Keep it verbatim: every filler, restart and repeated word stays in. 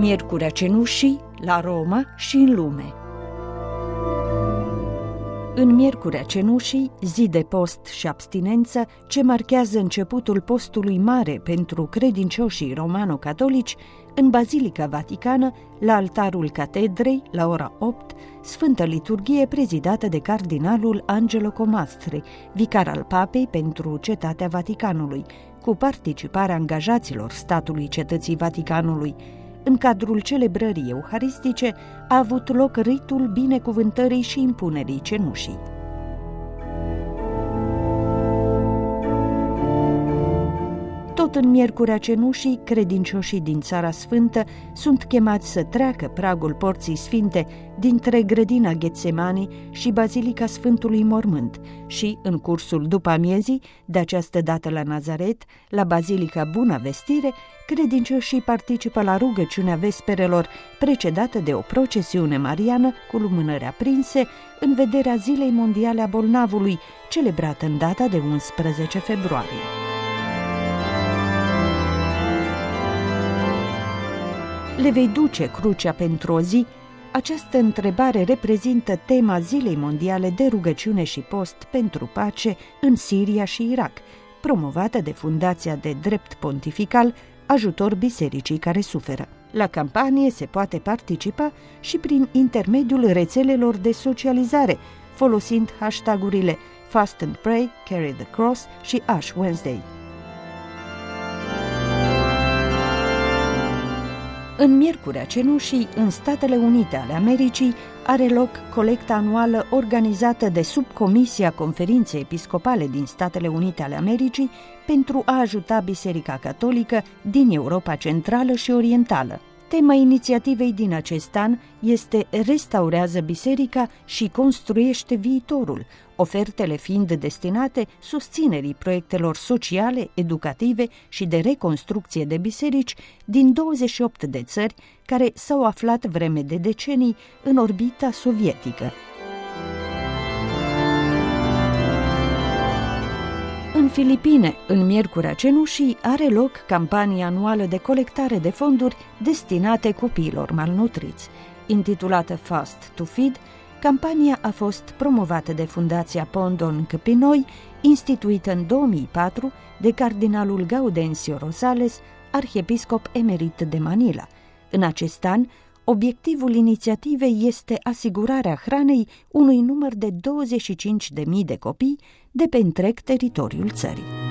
Miercurea Cenușii, la Roma și în lume. În Miercurea Cenușii, zi de post și abstinență, ce marchează începutul postului mare pentru credincioșii romano-catolici, în Bazilica Vaticană, la altarul catedrei, la ora opt, Sfântă Liturghie prezidată de cardinalul Angelo Comastri, vicar al Papei pentru Cetatea Vaticanului, cu participarea angajaților statului Cetății Vaticanului. În cadrul celebrării euharistice a avut loc ritul binecuvântării și impunerii cenușii. Tot în Miercurea Cenușii, credincioșii din Țara Sfântă sunt chemați să treacă pragul Porții Sfinte dintre grădina Ghetsemani și Bazilica Sfântului Mormânt și, în cursul după-amiezii, de această dată la Nazaret, la Bazilica Buna Vestire, credincioșii participă la rugăciunea vesperelor, precedată de o procesiune mariană cu lumânări aprinse, în vederea Zilei Mondiale a Bolnavului, celebrată în data de unsprezece februarie. Le vei duce crucea pentru o zi? Această întrebare reprezintă tema Zilei Mondiale de Rugăciune și Post pentru Pace în Siria și Irak, promovată de Fundația de Drept Pontifical Ajutor Bisericii care suferă. La campanie se poate participa și prin intermediul rețelelor de socializare, folosind hashtagurile Fast and Pray, Carry the Cross și Ash Wednesday. În Miercurea Cenușii, în Statele Unite ale Americii, are loc colecta anuală organizată de Subcomisia Conferinței Episcopale din Statele Unite ale Americii pentru a ajuta Biserica Catolică din Europa Centrală și Orientală. Tema inițiativei din acest an este Restaurează Biserica și construiește viitorul, ofertele fiind destinate susținerii proiectelor sociale, educative și de reconstrucție de biserici din douăzeci și opt de țări care s-au aflat vreme de decenii în orbita sovietică. În Filipine, în Miercurea Cenușii, are loc campania anuală de colectare de fonduri destinate copiilor malnutriți. Intitulată Fast to Feed, campania a fost promovată de Fundația Pondon Căpinoi, instituită în două mii patru de cardinalul Gaudencio Rosales, arhiepiscop emerit de Manila. În acest an, obiectivul inițiativei este asigurarea hranei unui număr de douăzeci și cinci de mii de copii de pe întreg teritoriul țării.